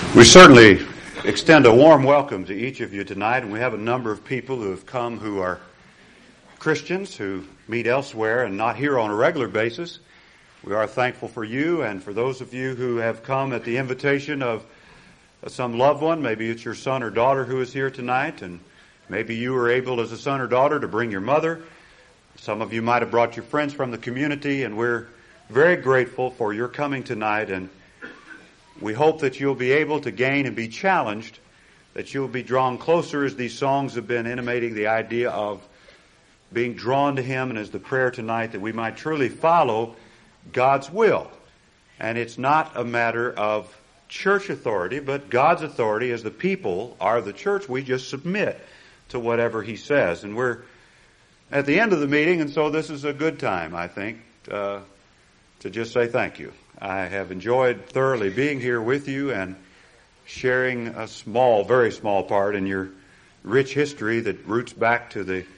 We certainly extend a warm welcome to each of you tonight, and we have a number of people who have come who are Christians who meet elsewhere and not here on a regular basis. We are thankful for you and for those of you who have come at the invitation of some loved one. Maybe it's your son or daughter who is here tonight, and maybe you were able as a son or daughter to bring your mother. Some of you might have brought your friends from the community, and we're very grateful for your coming tonight, and we hope that you'll be able to gain and be challenged, that you'll be drawn closer as these songs have been intimating the idea of being drawn to Him, and as the prayer tonight that we might truly follow God's will. And it's not a matter of church authority, but God's authority as the people are the church. We just submit to whatever He says. And we're at the end of the meeting, and so this is a good time, I think, to just say thank you. I have enjoyed thoroughly being here with you and sharing a small, very small part in your rich history that roots back to the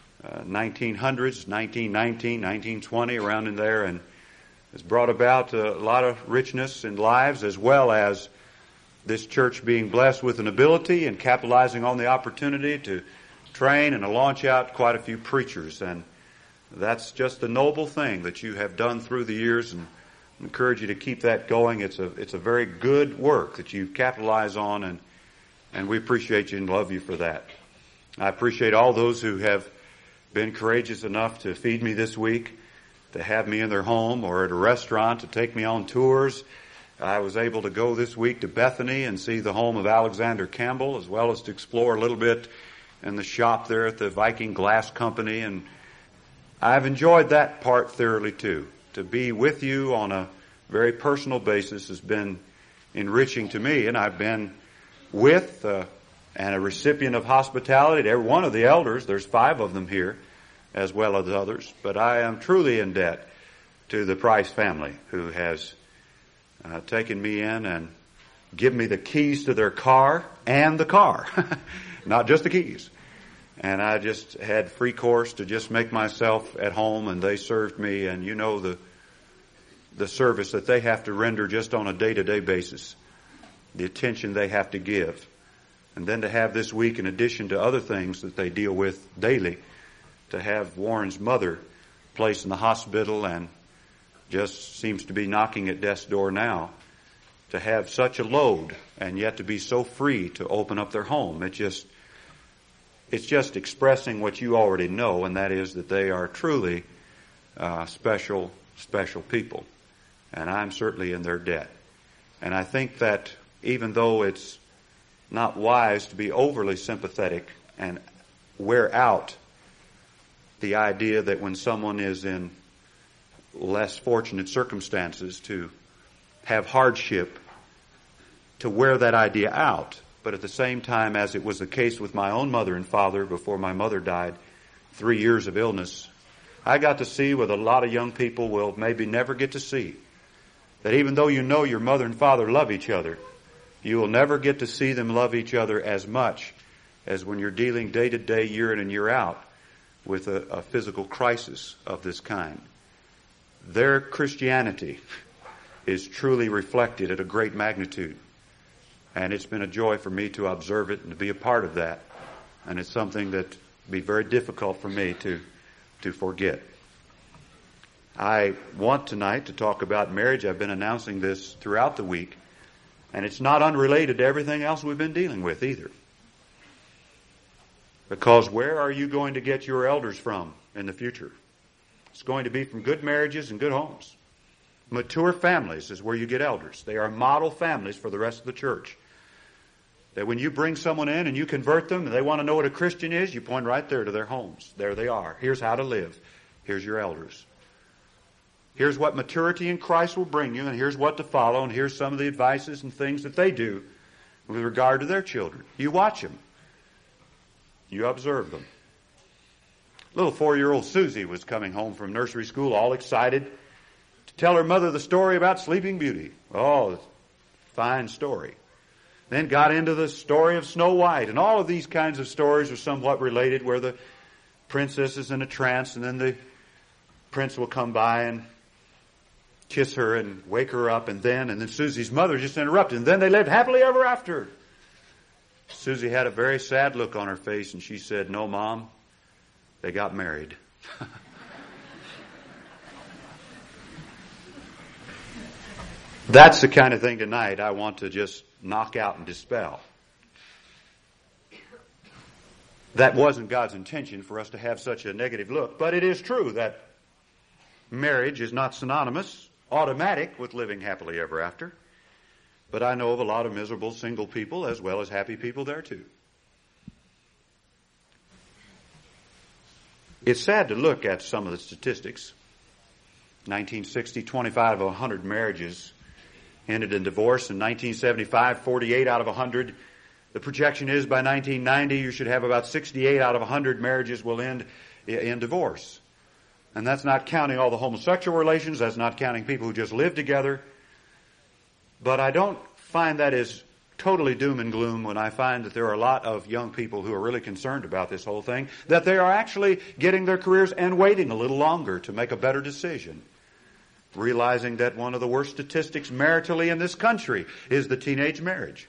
1900s, 1919, 1920, around in there, and has brought about a lot of richness in lives, as well as this church being blessed with an ability and capitalizing on the opportunity to train and to launch out quite a few preachers. And that's just a noble thing that you have done through the years, and I encourage you to keep that going. It's a very good work that you capitalize on, and we appreciate you and love you for that. I appreciate all those who have been courageous enough to feed me this week, to have me in their home or at a restaurant, to take me on tours. I was able to go this week to Bethany and see the home of Alexander Campbell, as well as to explore a little bit in the shop there at the Viking Glass Company, and I've enjoyed that part thoroughly too. To be with you on a very personal basis has been enriching to me, and I've been with and a recipient of hospitality to every one of the elders. There's 5 of them here, as well as others. But I am truly in debt to the Price family, who has taken me in and given me the keys to their car and the car, not just the keys. And I just had free course to just make myself at home, and they served me. And you know the service that they have to render just on a day-to-day basis, the attention they have to give. And then to have this week, in addition to other things that they deal with daily, to have Warren's mother placed in the hospital and just seems to be knocking at death's door now, to have such a load and yet to be so free to open up their home. It's just expressing what you already know, and that is that they are truly special people. And I'm certainly in their debt. And I think that even though it's not wise to be overly sympathetic and wear out the idea that when someone is in less fortunate circumstances to have hardship, to wear that idea out. But at the same time, as it was the case with my own mother and father before my mother died, 3 years of illness, I got to see what a lot of young people will maybe never get to see. That even though you know your mother and father love each other, you will never get to see them love each other as much as when you're dealing day to day, year in and year out, with a physical crisis of this kind. Their Christianity is truly reflected at a great magnitude. And it's been a joy for me to observe it and to be a part of that. And it's something that would be very difficult for me to forget. I want tonight to talk about marriage. I've been announcing this throughout the week. And it's not unrelated to everything else we've been dealing with either. Because where are you going to get your elders from in the future? It's going to be from good marriages and good homes. Mature families is where you get elders. They are model families for the rest of the church. That when you bring someone in and you convert them and they want to know what a Christian is, you point right there to their homes. There they are. Here's how to live. Here's your elders. Here's what maturity in Christ will bring you, and here's what to follow, and here's some of the advices and things that they do with regard to their children. You watch them. You observe them. Little 4-year-old Susie was coming home from nursery school all excited to tell her mother the story about Sleeping Beauty. Oh, fine story. Then got into the story of Snow White, and all of these kinds of stories are somewhat related, where the princess is in a trance and then the prince will come by and kiss her and wake her up, and then Susie's mother just interrupted, and then they lived happily ever after. Susie had a very sad look on her face, and she said, "No, Mom, they got married." That's the kind of thing tonight I want to just knock out and dispel. That wasn't God's intention for us to have such a negative look, but it is true that marriage is not synonymous, automatic with living happily ever after. But I know of a lot of miserable single people as well as happy people there too. It's sad to look at some of the statistics. 1960, 25 of 100 marriages ended in divorce. In 1975, 48 out of 100. The projection is by 1990 you should have about 68 out of 100 marriages will end in divorce. And that's not counting all the homosexual relations. That's not counting people who just live together. But I don't find that as totally doom and gloom when I find that there are a lot of young people who are really concerned about this whole thing, that they are actually getting their careers and waiting a little longer to make a better decision, realizing that one of the worst statistics maritally in this country is the teenage marriage.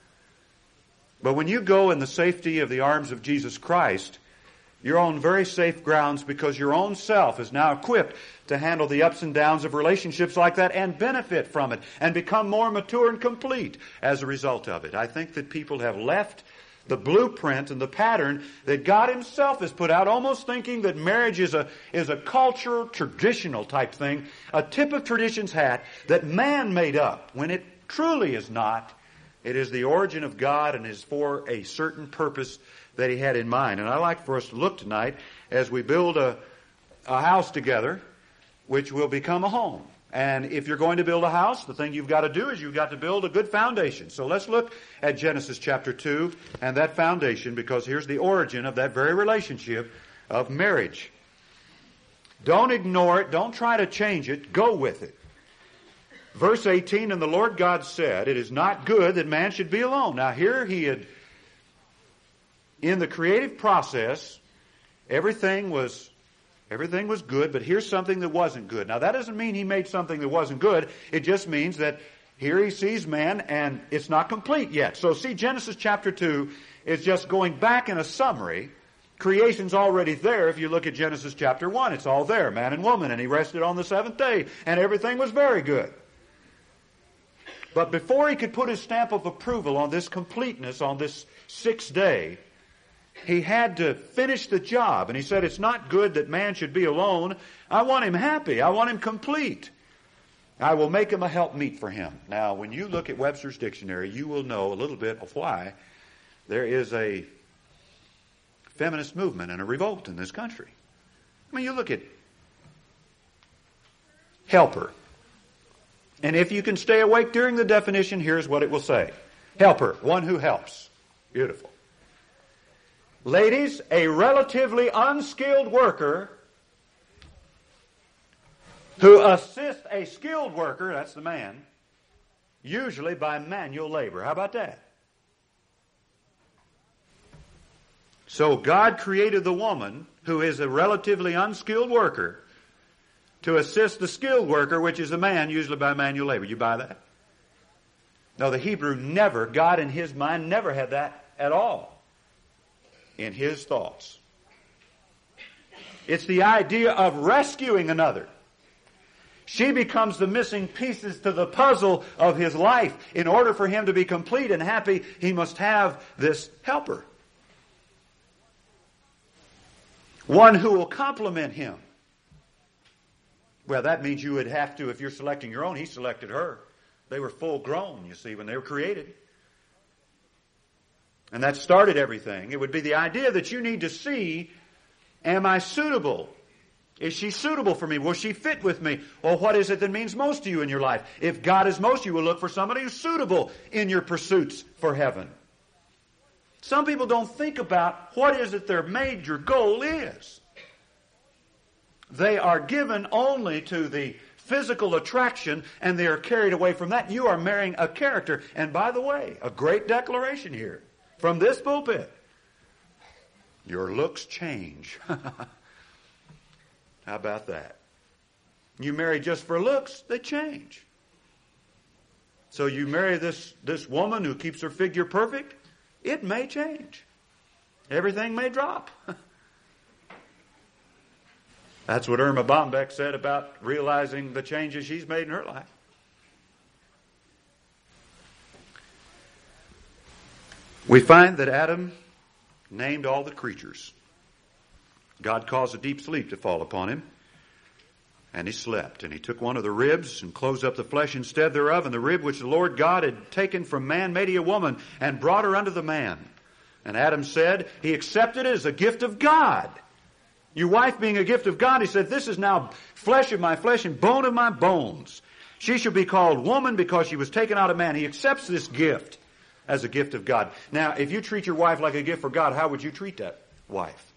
But when you go in the safety of the arms of Jesus Christ, you're on very safe grounds because your own self is now equipped to handle the ups and downs of relationships like that and benefit from it and become more mature and complete as a result of it. I think that people have left the blueprint and the pattern that God Himself has put out, almost thinking that marriage is a cultural, traditional type thing, a tip of tradition's hat that man made up, when it truly is not. It is the origin of God and is for a certain purpose that He had in mind. And I'd like for us to look tonight as we build a house together, which will become a home. And if you're going to build a house, the thing you've got to do is you've got to build a good foundation. So let's look at Genesis chapter 2 and that foundation, because here's the origin of that very relationship of marriage. Don't ignore it. Don't try to change it. Go with it. Verse 18, and the Lord God said, it is not good that man should be alone. Now here He had, in the creative process, everything was good, but here's something that wasn't good. Now that doesn't mean He made something that wasn't good. It just means that here He sees man and it's not complete yet. So see, Genesis chapter 2 is just going back in a summary. Creation's already there. If you look at Genesis chapter 1, it's all there, man and woman, and He rested on the seventh day, and everything was very good. But before He could put His stamp of approval on this completeness, on this sixth day, He had to finish the job. And He said, it's not good that man should be alone. I want him happy. I want him complete. I will make him a helpmeet for him. Now, when you look at Webster's dictionary, you will know a little bit of why there is a feminist movement and a revolt in this country. I mean, you look at helper. And if you can stay awake during the definition, here's what it will say. Helper, one who helps. Beautiful. Ladies, a relatively unskilled worker who assists a skilled worker, that's the man, usually by manual labor. How about that? So God created the woman, who is a relatively unskilled worker, to assist the skilled worker, which is a man, usually by manual labor. You buy that? No, the Hebrew never, God in His mind never had that at all in His thoughts. It's the idea of rescuing another. She becomes the missing pieces to the puzzle of his life. In order for him to be complete and happy, he must have this helper. One who will complement him. Well, that means you would have to, if you're selecting your own, He selected her. They were full grown, you see, when they were created. And that started everything. It would be the idea that you need to see, am I suitable? Is she suitable for me? Will she fit with me? Or what is it that means most to you in your life? If God is most, you will look for somebody who's suitable in your pursuits for heaven. Some people don't think about what is it their major goal is. They are given only to the physical attraction, and they are carried away from that. You are marrying a character. And by the way, a great declaration here from this pulpit. Your looks change. How about that? You marry just for looks, they change. So you marry this woman who keeps her figure perfect, it may change. Everything may drop. That's what Irma Bombeck said about realizing the changes she's made in her life. We find that Adam named all the creatures. God caused a deep sleep to fall upon him, and he slept. And he took one of the ribs and closed up the flesh instead thereof, and the rib which the Lord God had taken from man made he a woman, and brought her unto the man. And Adam said, he accepted it as a gift of God. Your wife being a gift of God, he said, this is now flesh of my flesh and bone of my bones. She shall be called woman because she was taken out of man. He accepts this gift as a gift of God. Now, if you treat your wife like a gift for God, how would you treat that wife?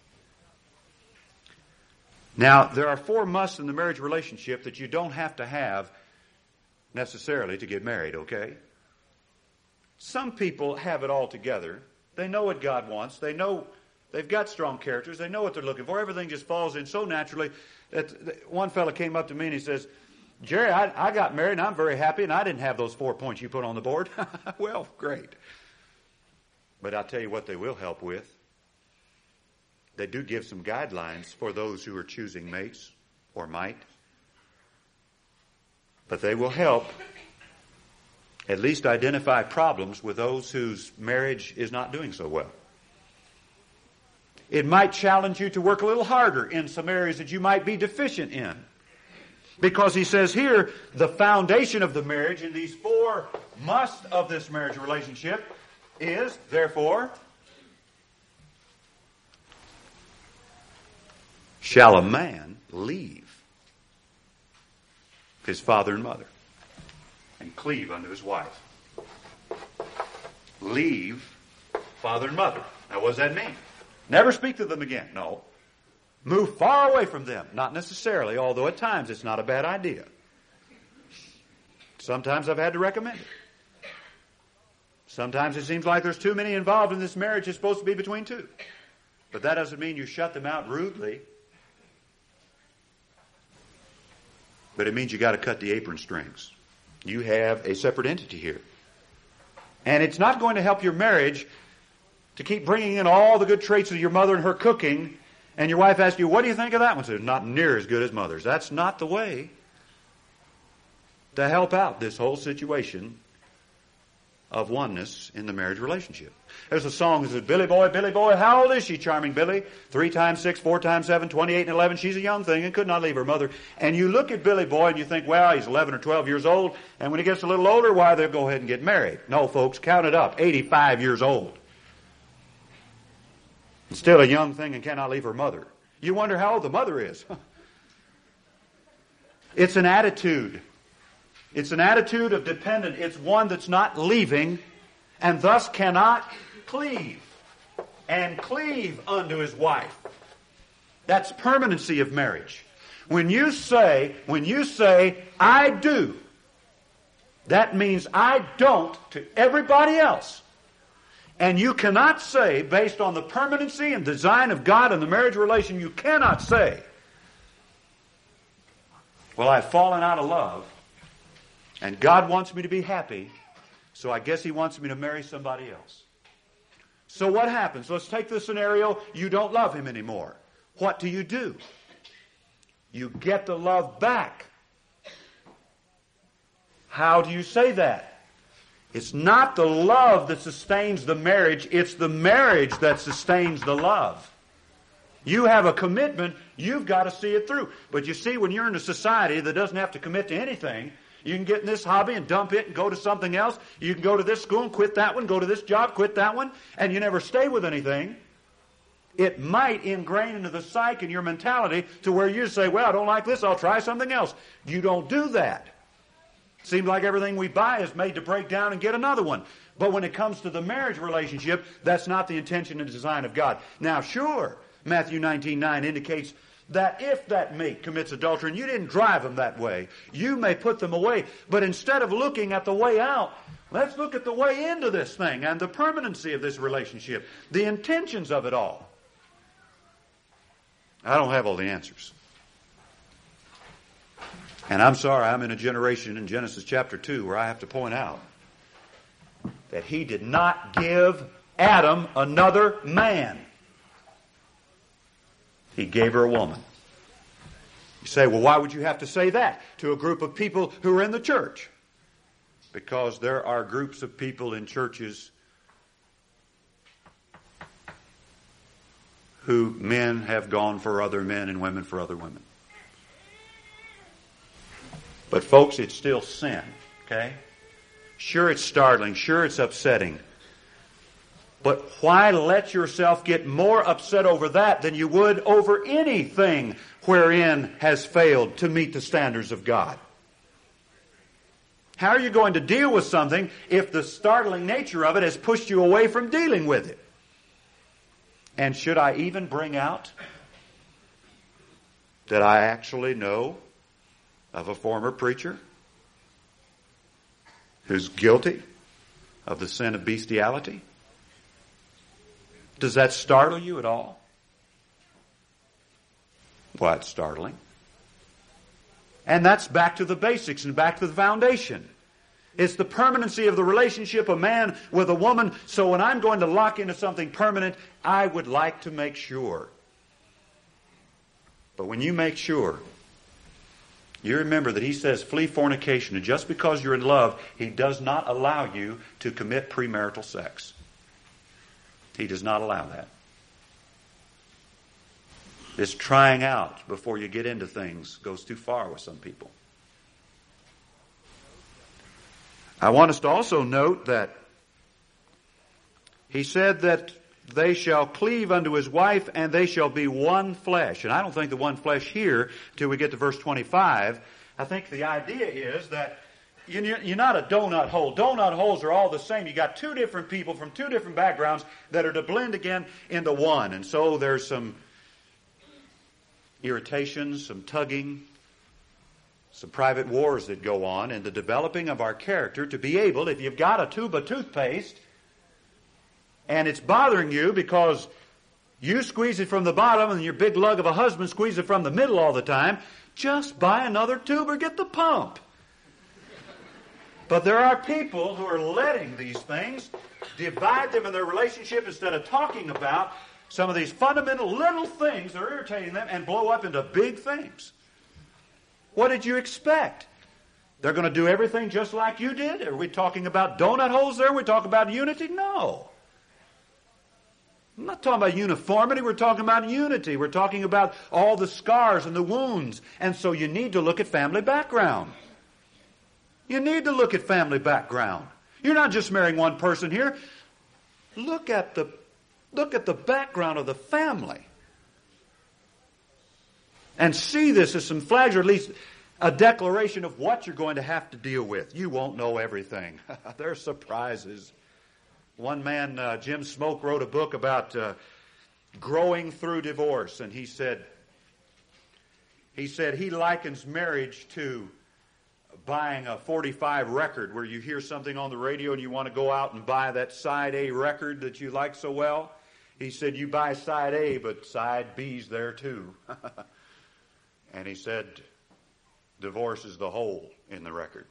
Now, there are 4 musts in the marriage relationship that you don't have to have necessarily to get married, okay? Some people have it all together. They know what God wants. They know they've got strong characters. They know what they're looking for. Everything just falls in so naturally that one fella came up to me and he says, Jerry, I got married and I'm very happy and I didn't have those 4 points you put on the board. Well, great. But I'll tell you what they will help with. They do give some guidelines for those who are choosing mates or might. But they will help at least identify problems with those whose marriage is not doing so well. It might challenge you to work a little harder in some areas that you might be deficient in. Because he says here, the foundation of the marriage in these 4 musts of this marriage relationship is, therefore, shall a man leave his father and mother and cleave unto his wife. Leave father and mother. Now, what does that mean? Never speak to them again. No. Move far away from them. Not necessarily, although at times it's not a bad idea. Sometimes I've had to recommend it. Sometimes it seems like there's too many involved in this marriage. It's supposed to be between 2. But that doesn't mean you shut them out rudely. But it means you got to cut the apron strings. You have a separate entity here. And it's not going to help your marriage to keep bringing in all the good traits of your mother and her cooking, and your wife asks you, what do you think of that one? So, not near as good as mother's. That's not the way to help out this whole situation of oneness in the marriage relationship. There's a song that says, Billy boy, how old is she, charming Billy? 3 times 6, 4 times 7, 28 and 11. She's a young thing and could not leave her mother. And you look at Billy boy and you think, well, he's 11 or 12 years old, and when he gets a little older, why, they'll go ahead and get married. No, folks, count it up. 85 years old. Still a young thing and cannot leave her mother. You wonder how old the mother is. It's an attitude. It's an attitude of dependence. It's one that's not leaving and thus cannot cleave. And cleave unto his wife. That's permanency of marriage. When you say, I do, that means I don't to everybody else. And you cannot say, based on the permanency and design of God in the marriage relation, you cannot say, well, I've fallen out of love, and God wants me to be happy, so I guess He wants me to marry somebody else. So what happens? Let's take the scenario, you don't love Him anymore. What do? You get the love back. How do you say that? It's not the love that sustains the marriage, it's the marriage that sustains the love. You have a commitment, you've got to see it through. But you see, when you're in a society that doesn't have to commit to anything, you can get in this hobby and dump it and go to something else. You can go to this school and quit that one, go to this job, quit that one, and you never stay with anything. It might ingrain into the psyche and your mentality to where you say, well, I don't like this, I'll try something else. You don't do that. Seems like everything we buy is made to break down and get another one. But when it comes to the marriage relationship, that's not the intention and design of God. Now, sure, Matthew 19:9 indicates that if that mate commits adultery and you didn't drive them that way, you may put them away. But instead of looking at the way out, let's look at the way into this thing and the permanency of this relationship, the intentions of it all. I don't have all the answers. And I'm sorry, I'm in a generation in Genesis chapter 2 where I have to point out that he did not give Adam another man. He gave her a woman. You say, well, why would you have to say that to a group of people who are in the church? Because there are groups of people in churches who men have gone for other men and women for other women. But folks, it's still sin, okay? Sure, it's startling. Sure, it's upsetting. But why let yourself get more upset over that than you would over anything wherein has failed to meet the standards of God? How are you going to deal with something if the startling nature of it has pushed you away from dealing with it? And should I even bring out that I actually know of a former preacher who's guilty of the sin of bestiality? Does that startle you at all? Well, it's startling. And that's back to the basics and back to the foundation. It's the permanency of the relationship of man with a woman. So when I'm going to lock into something permanent, I would like to make sure. But when you make sure, you remember that he says flee fornication. And just because you're in love, he does not allow you to commit premarital sex. He does not allow that. This trying out before you get into things goes too far with some people. I want us to also note that he said that they shall cleave unto his wife and they shall be one flesh. And I don't think the one flesh here till we get to verse 25. I think the idea is that you're not a donut hole. Donut holes are all the same. You got two different people from two different backgrounds that are to blend again into one. And so there's some irritations, some tugging, some private wars that go on in the developing of our character to be able, if you've got a tube of toothpaste and it's bothering you because you squeeze it from the bottom and your big lug of a husband squeezes it from the middle all the time, just buy another tube or get the pump. But there are people who are letting these things divide them in their relationship instead of talking about some of these fundamental little things that are irritating them and blow up into big things. What did you expect? They're going to do everything just like you did? Are we talking about donut holes there? Are we talking about unity? No. I'm not talking about uniformity. We're talking about unity. We're talking about all the scars and the wounds. And so you need to look at family background. You need to look at family background. You're not just marrying one person here. Look at the background of the family. And see this as some flags, or at least a declaration of what you're going to have to deal with. You won't know everything. There are surprises. One man, Jim Smoke, wrote a book about growing through divorce, and he said he likens marriage to buying a 45 record where you hear something on the radio and you want to go out and buy that side A record that you like so well. He said you buy side A, but side B's there too. And he said divorce is the hole in the record.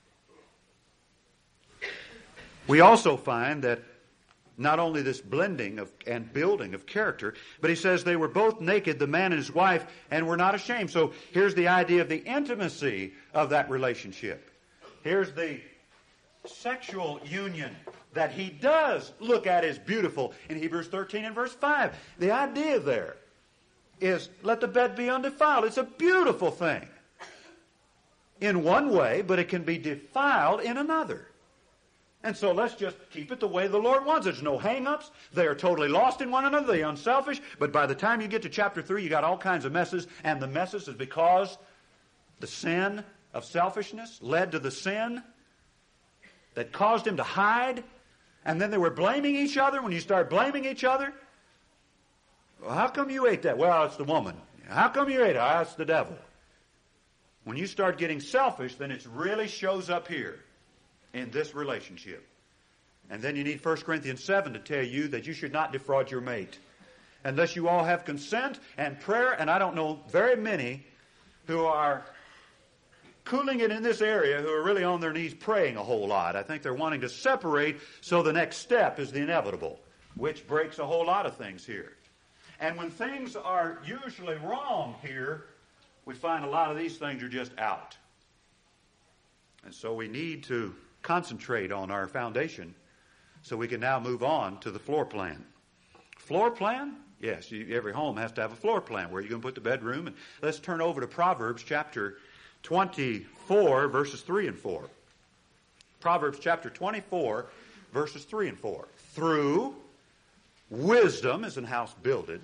We also find that not only this blending of and building of character, but he says they were both naked, the man and his wife, and were not ashamed. So here's the idea of the intimacy of that relationship. Here's the sexual union that he does look at as beautiful in Hebrews 13 and verse 5. The idea there is let the bed be undefiled. It's a beautiful thing in one way, but it can be defiled in another. And so let's just keep it the way the Lord wants. There's no hang-ups. They are totally lost in one another. They're unselfish. But by the time you get to chapter 3, you got all kinds of messes. And the messes is because the sin of selfishness led to the sin that caused him to hide. And then they were blaming each other. When you start blaming each other, well, how come you ate that? Well, it's the woman. How come you ate it? Oh, it's the devil. When you start getting selfish, then it really shows up here in this relationship. And then you need 1 Corinthians 7 to tell you that you should not defraud your mate. Unless you all have consent and prayer, and I don't know very many who are cooling it in this area who are really on their knees praying a whole lot. I think they're wanting to separate so the next step is the inevitable, which breaks a whole lot of things here. And when things are usually wrong here, we find a lot of these things are just out. And so we need to concentrate on our foundation so we can now move on to the floor plan. Floor plan? Yes, every home has to have a floor plan where you're going to put the bedroom. And let's turn over to Proverbs chapter 24, verses 3 and 4. Proverbs chapter 24, verses 3 and 4. Through wisdom is an house builded.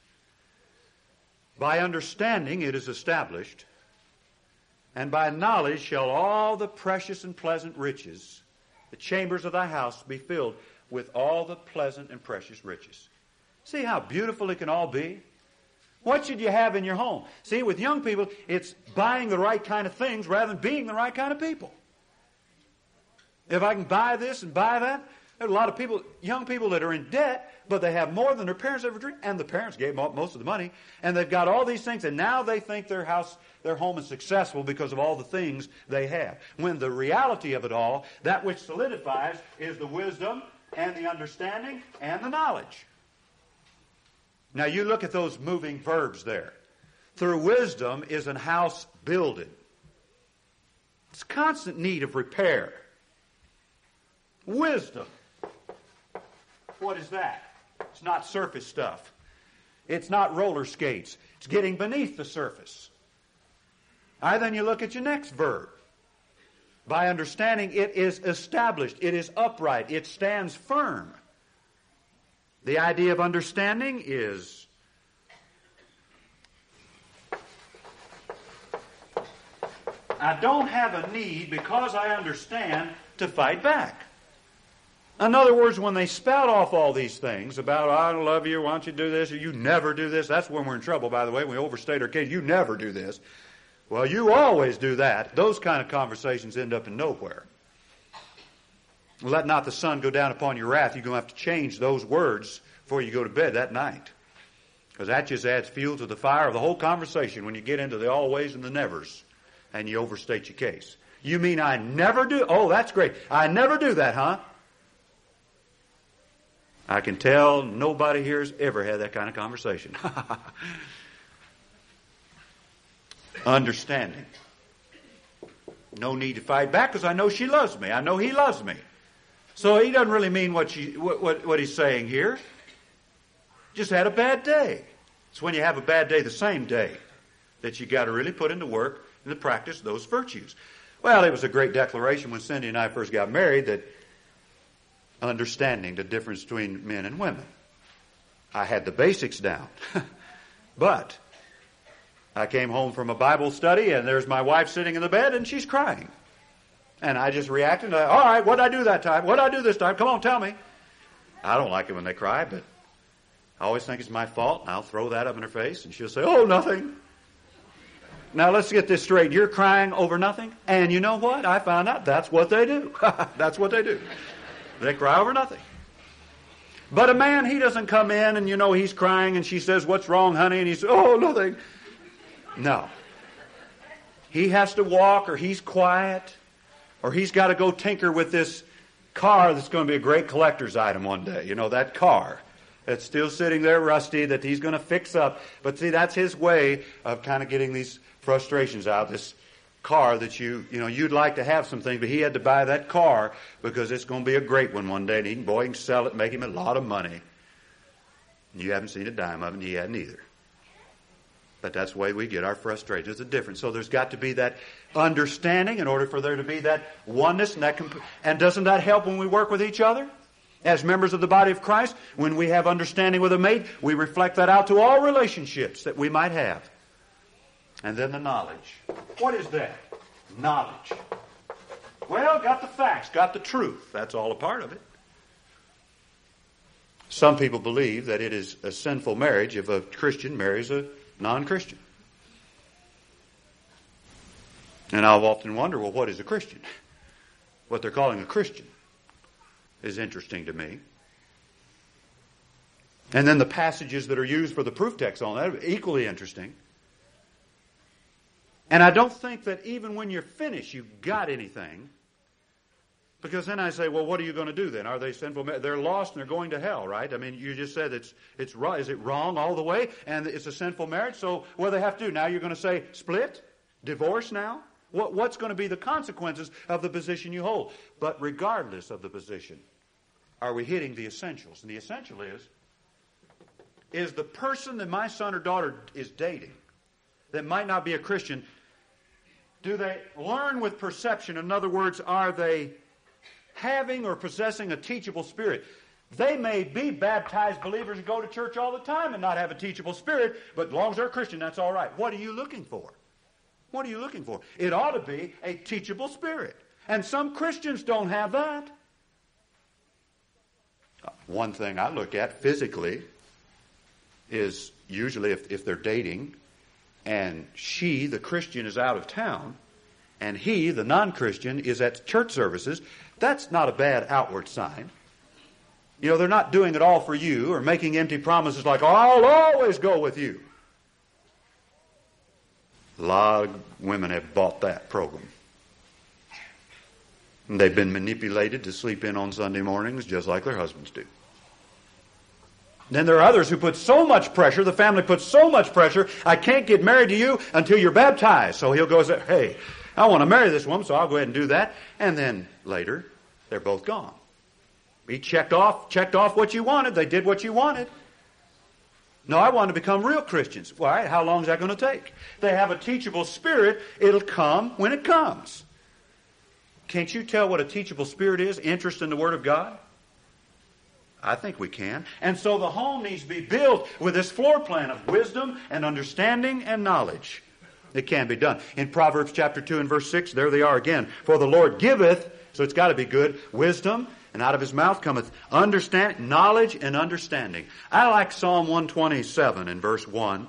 By understanding it is established. And by knowledge shall all the precious and pleasant riches, the chambers of thy house, be filled with all the pleasant and precious riches. See how beautiful it can all be? What should you have in your home? See, with young people, it's buying the right kind of things rather than being the right kind of people. If I can buy this and buy that, there's a lot of people, young people that are in debt, but they have more than their parents ever dreamed, and the parents gave them most of the money, and they've got all these things, and now they think their home is successful because of all the things they have. When the reality of it all, that which solidifies is the wisdom and the understanding and the knowledge. Now you look at those moving verbs there. Through wisdom is an house builded. It's constant need of repair. Wisdom. What is that? It's not surface stuff. It's not roller skates. It's getting beneath the surface. All right, then you look at your next verb. By understanding, it is established. It is upright. It stands firm. The idea of understanding is I don't have a need because I understand to fight back. In other words, when they spout off all these things about, I love you, why don't you do this, or you never do this, that's when we're in trouble, by the way, when we overstate our case, you never do this. Well, you always do that. Those kind of conversations end up in nowhere. Let not the sun go down upon your wrath. You're going to have to change those words before you go to bed that night. Because that just adds fuel to the fire of the whole conversation when you get into the always and the nevers and you overstate your case. You mean I never do? Oh, that's great. I never do that, huh? I can tell nobody here has ever had that kind of conversation. Understanding. No need to fight back because I know she loves me. I know he loves me. So he doesn't really mean what he's saying here. Just had a bad day. It's when you have a bad day the same day that you got to really put into work and to practice those virtues. Well, it was a great declaration when Cindy and I first got married that understanding the difference between men and women. I had the basics down. But I came home from a Bible study and there's my wife sitting in the bed and she's crying. And I just reacted. All right, what did I do that time? What did I do this time? Come on, tell me. I don't like it when they cry, but I always think it's my fault, and I'll throw that up in her face, and she'll say, oh, nothing. Now, let's get this straight. You're crying over nothing? And you know what? I found out that's what they do. That's what they do. They cry over nothing. But a man, he doesn't come in, and he's crying, and she says, what's wrong, honey? And he says, oh, nothing. No. He has to walk, or he's quiet, or he's got to go tinker with this car that's going to be a great collector's item one day. That car that's still sitting there rusty that he's going to fix up. But see, that's his way of kind of getting these frustrations out. This car that you'd like to have something, but he had to buy that car because it's going to be a great one day. And he can sell it and make him a lot of money. And you haven't seen a dime of it, and he hadn't either. But that's the way we get our frustration. There's a difference. So there's got to be that understanding in order for there to be that oneness. And doesn't that help when we work with each other? As members of the body of Christ, when we have understanding with a mate, we reflect that out to all relationships that we might have. And then the knowledge. What is that? Knowledge. Well, got the facts, got the truth. That's all a part of it. Some people believe that it is a sinful marriage if a Christian marries a non-Christian. And I've often wondered, well, what is a Christian? What they're calling a Christian is interesting to me. And then the passages that are used for the proof text on that are equally interesting. And I don't think that even when you're finished, you've got anything. Because then I say, well, what are you going to do then? Are they sinful? They're lost and they're going to hell, right? I mean, you just said it's right. Is it wrong all the way? And it's a sinful marriage. So what do they have to do? Now you're going to say split? Divorce now? What's going to be the consequences of the position you hold? But regardless of the position, are we hitting the essentials? And the essential is the person that my son or daughter is dating that might not be a Christian, do they learn with perception? In other words, are they having or possessing a teachable spirit? They may be baptized believers and go to church all the time and not have a teachable spirit, but as long as they're a Christian, that's all right. What are you looking for? What are you looking for? It ought to be a teachable spirit. And some Christians don't have that. One thing I look at physically is usually if they're dating and she, the Christian, is out of town and he, the non-Christian, is at church services, that's not a bad outward sign. You know, they're not doing it all for you or making empty promises like, oh, I'll always go with you. A lot of women have bought that program. And they've been manipulated to sleep in on Sunday mornings just like their husbands do. Then there are others who put so much pressure, the family puts so much pressure, I can't get married to you until you're baptized. So he'll go and say, hey, I want to marry this woman, so I'll go ahead and do that. And then later, they're both gone. He checked off what you wanted. They did what you wanted. No, I want to become real Christians. Why? How long is that going to take? They have a teachable spirit. It'll come when it comes. Can't you tell what a teachable spirit is? Interest in the Word of God? I think we can. And so the home needs to be built with this floor plan of wisdom and understanding and knowledge. It can be done. In Proverbs chapter 2 and verse 6, there they are again. For the Lord giveth, so it's got to be good, wisdom, and out of his mouth cometh knowledge and understanding. I like Psalm 127 in verse 1.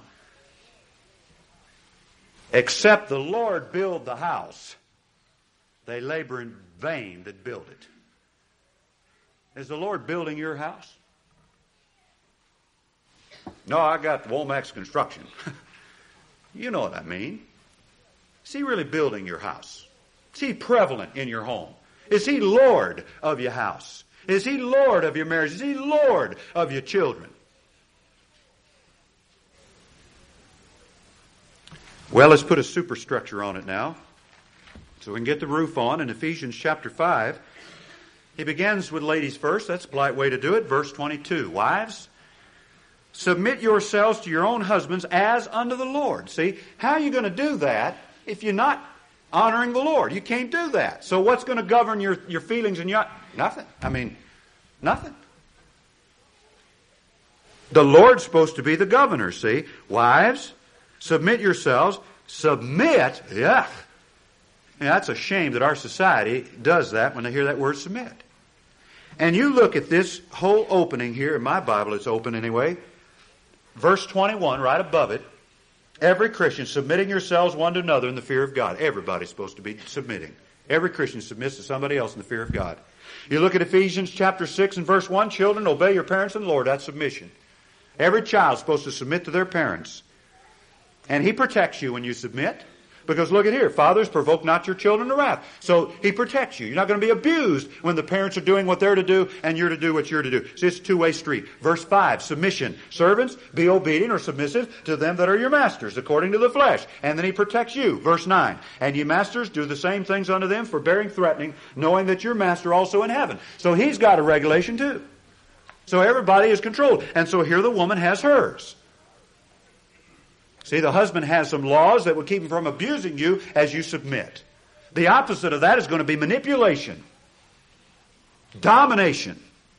Except the Lord build the house, they labor in vain that build it. Is the Lord building your house? No, I got Womack's Construction. You know what I mean. Is he really building your house? Is he prevalent in your home? Is he Lord of your house? Is he Lord of your marriage? Is he Lord of your children? Well, let's put a superstructure on it now so we can get the roof on. In Ephesians chapter 5, he begins with ladies first. That's a polite way to do it. Verse 22. Wives, submit yourselves to your own husbands as unto the Lord. See, how are you going to do that if you're not honoring the Lord? You can't do that. So what's going to govern your feelings and your... Nothing. I mean, nothing. The Lord's supposed to be the governor, see. Wives, submit yourselves. Submit. Yeah. That's a shame that our society does that when they hear that word submit. And you look at this whole opening here, in my Bible it's open anyway, verse 21, right above it, every Christian submitting yourselves one to another in the fear of God. Everybody's supposed to be submitting. Every Christian submits to somebody else in the fear of God. You look at Ephesians chapter 6 and verse 1, children, obey your parents in the Lord. That's submission. Every child's supposed to submit to their parents. And he protects you when you submit. Because look at here, fathers, provoke not your children to wrath. So he protects you. You're not going to be abused when the parents are doing what they're to do and you're to do what you're to do. See, it's a two-way street. Verse 5, submission. Servants, be obedient or submissive to them that are your masters, according to the flesh. And then he protects you. Verse 9, and ye masters, do the same things unto them, forbearing, threatening, knowing that your master also in heaven. So he's got a regulation too. So everybody is controlled. And so here the woman has hers. See, the husband has some laws that will keep him from abusing you as you submit. The opposite of that is going to be manipulation, domination,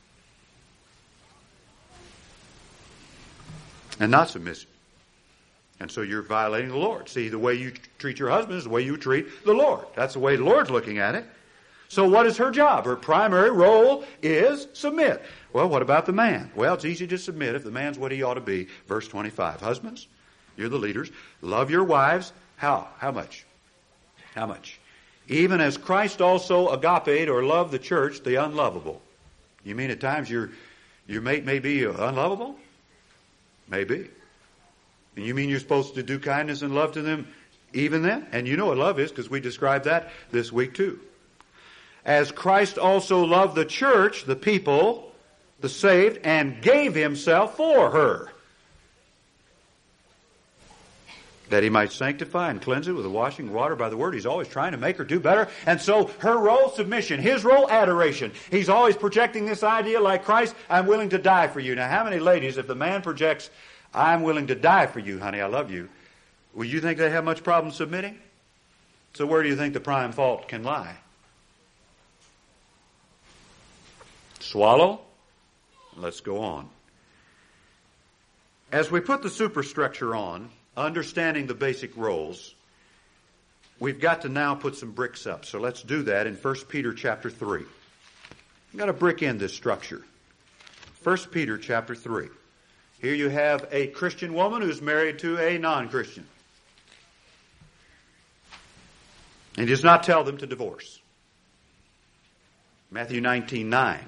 and not submission. And so you're violating the Lord. See, the way you treat your husband is the way you treat the Lord. That's the way the Lord's looking at it. So what is her job? Her primary role is submit. Well, what about the man? Well, it's easy to submit if the man's what he ought to be. Verse 25. Husbands, you're the leaders. Love your wives. How? How much? How much? Even as Christ also agape or loved the church, the unlovable. You mean at times your mate may be unlovable? Maybe. And you mean you're supposed to do kindness and love to them Even then, and you know what love is because we described that this week too. As Christ also loved the church, the people, the saved, and gave himself for her, that he might sanctify and cleanse it with the washing of water by the word. He's always trying to make her do better. And so her role, submission. His role, adoration. He's always projecting this idea like Christ, I'm willing to die for you. Now, how many ladies, if the man projects, I'm willing to die for you, honey, I love you, will you think they have much problem submitting? So where do you think the prime fault can lie? Swallow? Let's go on. As we put the superstructure on, understanding the basic roles, we've got to now put some bricks up. So let's do that in 1 Peter chapter 3. You've got to brick in this structure. 1 Peter chapter 3. Here you have a Christian woman who's married to a non-Christian. And he does not tell them to divorce. Matthew 19:9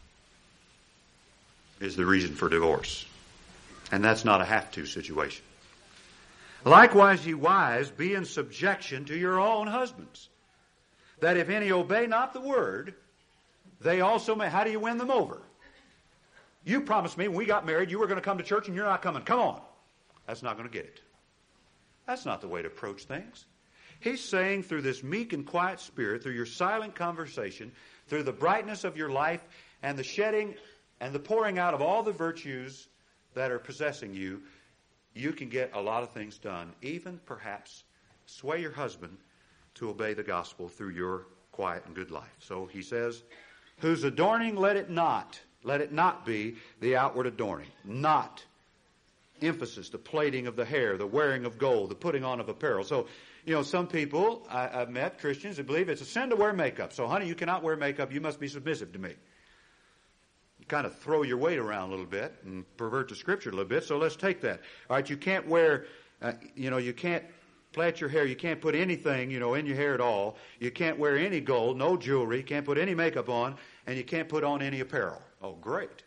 is the reason for divorce. And that's not a have-to situation. Likewise, ye wives, be in subjection to your own husbands, that if any obey not the word, they also may. How do you win them over? You promised me when we got married you were going to come to church and you're not coming. Come on. That's not going to get it. That's not the way to approach things. He's saying through this meek and quiet spirit, through your silent conversation, through the brightness of your life and the shedding and the pouring out of all the virtues that are possessing you, you can get a lot of things done, even perhaps sway your husband to obey the gospel through your quiet and good life. So he says, whose adorning let it not be the outward adorning. Not emphasis, the plaiting of the hair, the wearing of gold, the putting on of apparel. So, some people, I've met Christians who believe it's a sin to wear makeup. So, honey, you cannot wear makeup. You must be submissive to me. You kind of throw your weight around a little bit and pervert the Scripture a little bit. So let's take that. All right, you can't wear, you can't plait your hair. You can't put anything, in your hair at all. You can't wear any gold, no jewelry. You can't put any makeup on, and you can't put on any apparel. Oh, great.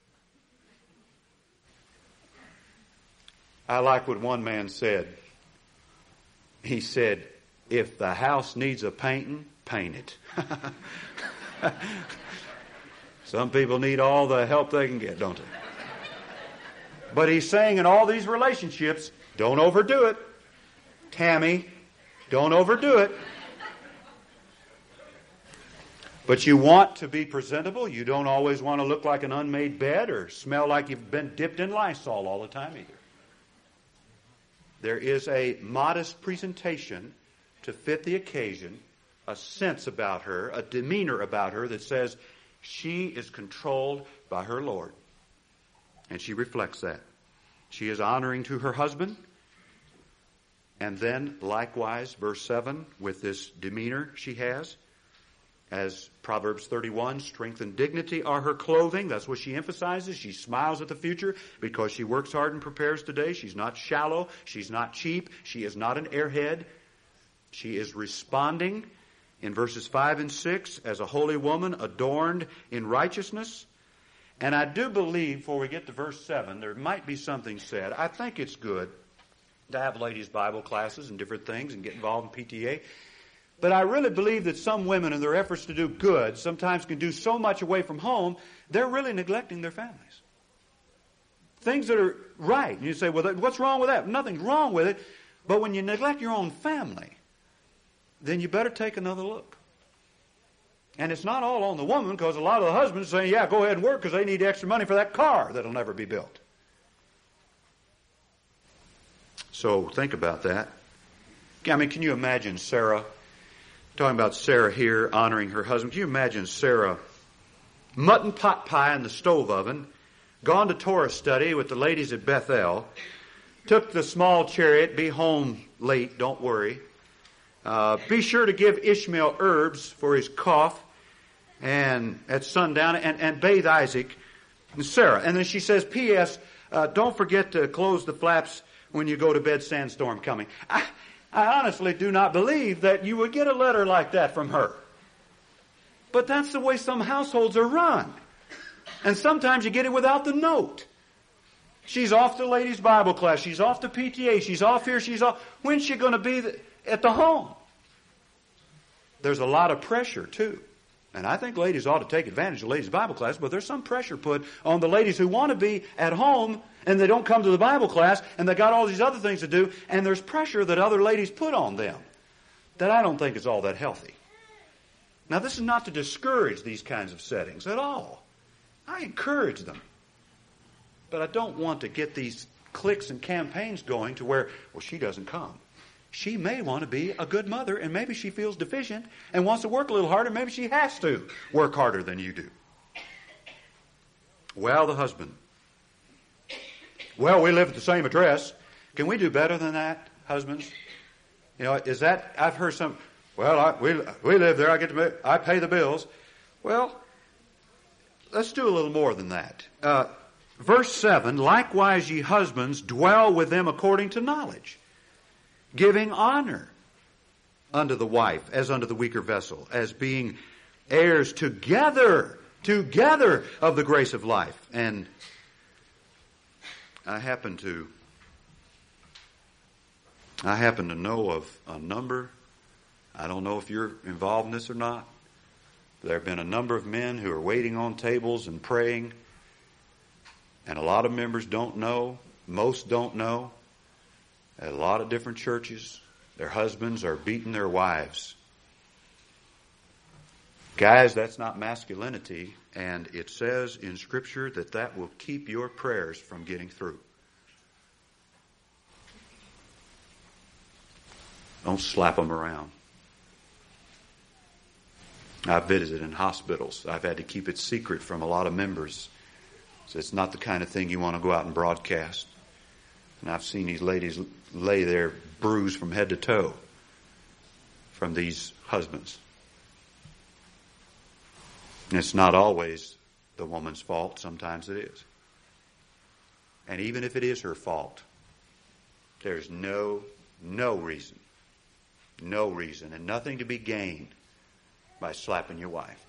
I like what one man said. He said, if the house needs a painting, paint it. Some people need all the help they can get, don't they? But he's saying in all these relationships, don't overdo it. Tammy, don't overdo it. But you want to be presentable. You don't always want to look like an unmade bed or smell like you've been dipped in Lysol all the time either. There is a modest presentation to fit the occasion, a sense about her, a demeanor about her that says she is controlled by her Lord. And she reflects that. She is honoring to her husband. And then, likewise, verse 7, with this demeanor she has, as Proverbs 31, strength and dignity are her clothing. That's what she emphasizes. She smiles at the future because she works hard and prepares today. She's not shallow. She's not cheap. She is not an airhead. She is responding in verses 5 and 6 as a holy woman adorned in righteousness. And I do believe, before we get to verse 7, there might be something said. I think it's good to have ladies' Bible classes and different things and get involved in PTA. But I really believe that some women, in their efforts to do good, sometimes can do so much away from home, they're really neglecting their families. Things that are right. And you say, well, what's wrong with that? Nothing's wrong with it. But when you neglect your own family, then you better take another look. And it's not all on the woman, because a lot of the husbands say, yeah, go ahead and work because they need extra money for that car that'll never be built. So think about that. I mean, can you imagine Sarah, talking about Sarah here honoring her husband, can you imagine Sarah, mutton pot pie in the stove oven, gone to Torah study with the ladies at Bethel, took the small chariot, be home late, don't worry. Be sure to give Ishmael herbs for his cough and at sundown and bathe Isaac and Sarah. And then she says, P.S., don't forget to close the flaps when you go to bed, sandstorm coming. I honestly do not believe that you would get a letter like that from her. But that's the way some households are run. And sometimes you get it without the note. She's off to ladies' Bible class. She's off to PTA. She's off here. She's off. When's she going to be at the home? There's a lot of pressure, too. And I think ladies ought to take advantage of ladies' Bible class, but there's some pressure put on the ladies who want to be at home and they don't come to the Bible class and they got all these other things to do, and there's pressure that other ladies put on them that I don't think is all that healthy. Now, this is not to discourage these kinds of settings at all. I encourage them. But I don't want to get these cliques and campaigns going to where, well, she doesn't come. She may want to be a good mother, and maybe she feels deficient and wants to work a little harder. Maybe she has to work harder than you do. Well, the husband. Well, we live at the same address. Can we do better than that, husbands? You know, is that, I've heard some, well, we live there, I pay the bills. Well, let's do a little more than that. Verse 7, likewise ye husbands dwell with them according to knowledge, giving honor unto the wife as unto the weaker vessel, as being heirs together of the grace of life. And I happen to know of a number, I don't know if you're involved in this or not, there have been a number of men who are waiting on tables and praying, and a lot of members don't know, most don't know. At a lot of different churches, their husbands are beating their wives. Guys, that's not masculinity, and it says in Scripture that that will keep your prayers from getting through. Don't slap them around. I've visited in hospitals. I've had to keep it secret from a lot of members. So it's not the kind of thing you want to go out and broadcast. And I've seen these ladies lay there bruised from head to toe from these husbands. And it's not always the woman's fault. Sometimes it is. And even if it is her fault, there's no reason and nothing to be gained by slapping your wife.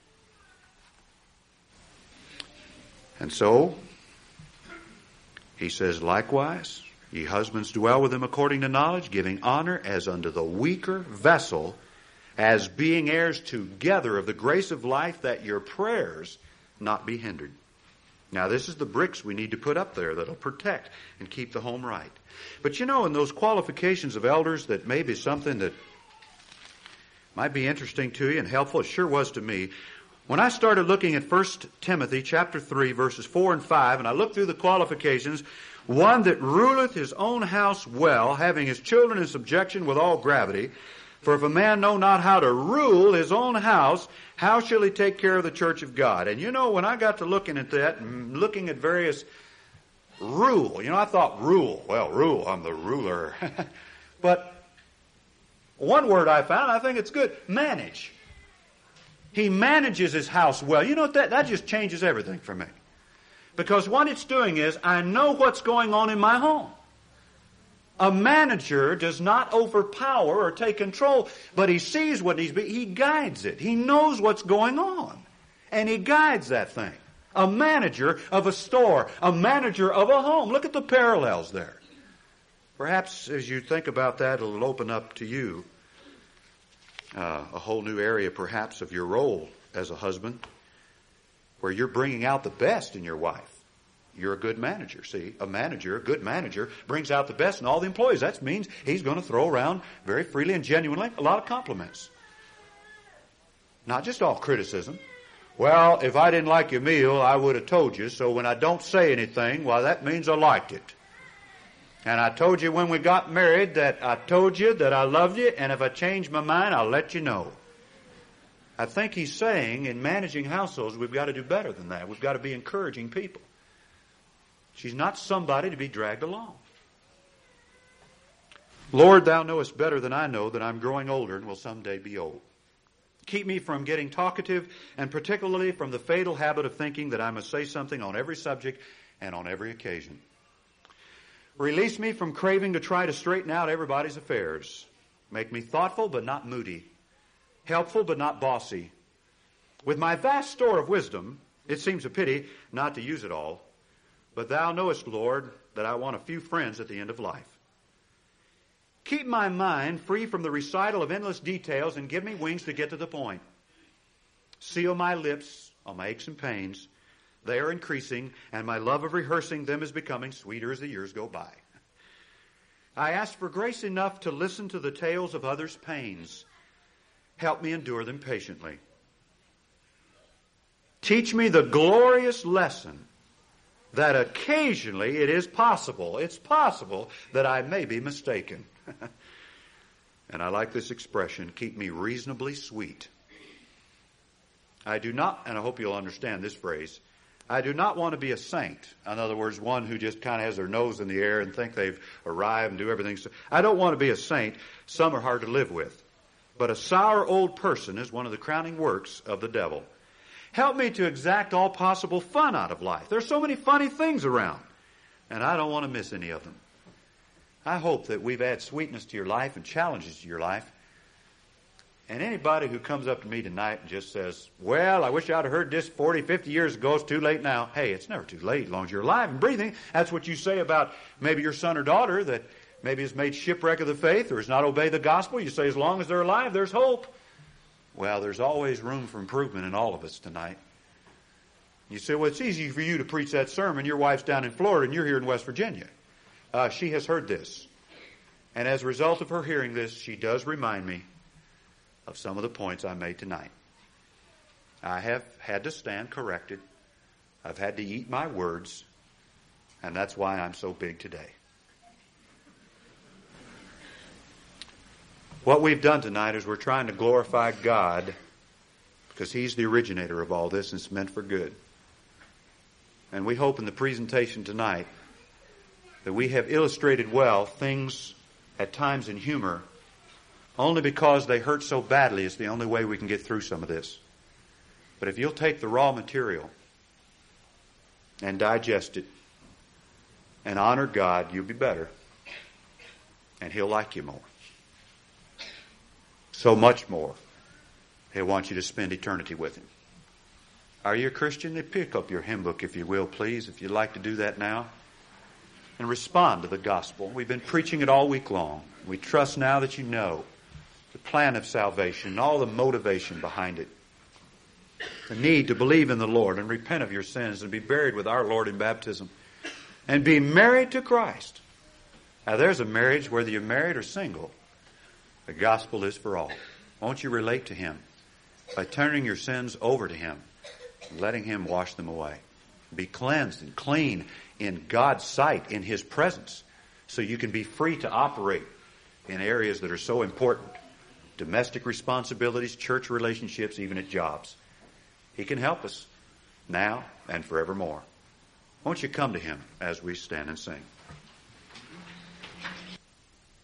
And so, he says, likewise, ye husbands dwell with them according to knowledge, giving honor as unto the weaker vessel, as being heirs together of the grace of life, that your prayers not be hindered. Now, this is the bricks we need to put up there that'll protect and keep the home right. But you know, in those qualifications of elders, that may be something that might be interesting to you and helpful. It sure was to me. When I started looking at 1 Timothy chapter 3, verses 4 and 5, and I looked through the qualifications, one that ruleth his own house well, having his children in subjection with all gravity. For if a man know not how to rule his own house, how shall he take care of the church of God? And you know, when I got to looking at that, and looking at various rule, I thought rule, I'm the ruler. But one word I found, I think it's good, manage. He manages his house well. You know, that just changes everything for me. Because what it's doing is, I know what's going on in my home. A manager does not overpower or take control, but he sees what needs to be. He guides it. He knows what's going on. And he guides that thing. A manager of a store, a manager of a home. Look at the parallels there. Perhaps as you think about that, it'll open up to you a whole new area perhaps of your role as a husband, where you're bringing out the best in your wife. You're a good manager. See, a good manager, brings out the best in all the employees. That means he's going to throw around very freely and genuinely a lot of compliments. Not just all criticism. Well, if I didn't like your meal, I would have told you. So when I don't say anything, well, that means I liked it. And I told you when we got married that I told you that I loved you, and if I change my mind, I'll let you know. I think he's saying in managing households, we've got to do better than that. We've got to be encouraging people. She's not somebody to be dragged along. Lord, thou knowest better than I know that I'm growing older and will someday be old. Keep me from getting talkative, and particularly from the fatal habit of thinking that I must say something on every subject and on every occasion. Release me from craving to try to straighten out everybody's affairs. Make me thoughtful but not moody, helpful but not bossy. With my vast store of wisdom, it seems a pity not to use it all. But thou knowest, Lord, that I want a few friends at the end of life. Keep my mind free from the recital of endless details and give me wings to get to the point. Seal my lips on my aches and pains. They are increasing, and my love of rehearsing them is becoming sweeter as the years go by. I ask for grace enough to listen to the tales of others' pains. Help me endure them patiently. Teach me the glorious lesson that occasionally it's possible that I may be mistaken. And I like this expression, keep me reasonably sweet. I do not, and I hope you'll understand this phrase, I do not want to be a saint. In other words, one who just kind of has their nose in the air and think they've arrived and do everything. I don't want to be a saint. Some are hard to live with. But a sour old person is one of the crowning works of the devil. Help me to exact all possible fun out of life. There's so many funny things around, and I don't want to miss any of them. I hope that we've added sweetness to your life and challenges to your life. And anybody who comes up to me tonight and just says, well, I wish I'd have heard this 40, 50 years ago. It's too late now. Hey, it's never too late as long as you're alive and breathing. That's what you say about maybe your son or daughter that maybe has made shipwreck of the faith or has not obeyed the gospel. You say as long as they're alive, there's hope. Well, there's always room for improvement in all of us tonight. You say, well, it's easy for you to preach that sermon. Your wife's down in Florida and you're here in West Virginia. She has heard this. And as a result of her hearing this, she does remind me of some of the points I made tonight. I have had to stand corrected. I've had to eat my words. And that's why I'm so big today. What we've done tonight is we're trying to glorify God because He's the originator of all this and it's meant for good. And we hope in the presentation tonight that we have illustrated well things at times in humor only because they hurt so badly. It's the only way we can get through some of this. But if you'll take the raw material and digest it and honor God, you'll be better. And He'll like you more. So much more. He'll want you to spend eternity with Him. Are you a Christian? Then pick up your hymn book, if you will, please, if you'd like to do that now. And respond to the gospel. We've been preaching it all week long. We trust now that you know the plan of salvation, all the motivation behind it. The need to believe in the Lord and repent of your sins and be buried with our Lord in baptism. And be married to Christ. Now there's a marriage whether you're married or single. The gospel is for all. Won't you relate to Him by turning your sins over to Him and letting Him wash them away? Be cleansed and clean in God's sight, in His presence, so you can be free to operate in areas that are so important. Domestic responsibilities, church relationships, even at jobs. He can help us now and forevermore. Won't you come to Him as we stand and sing?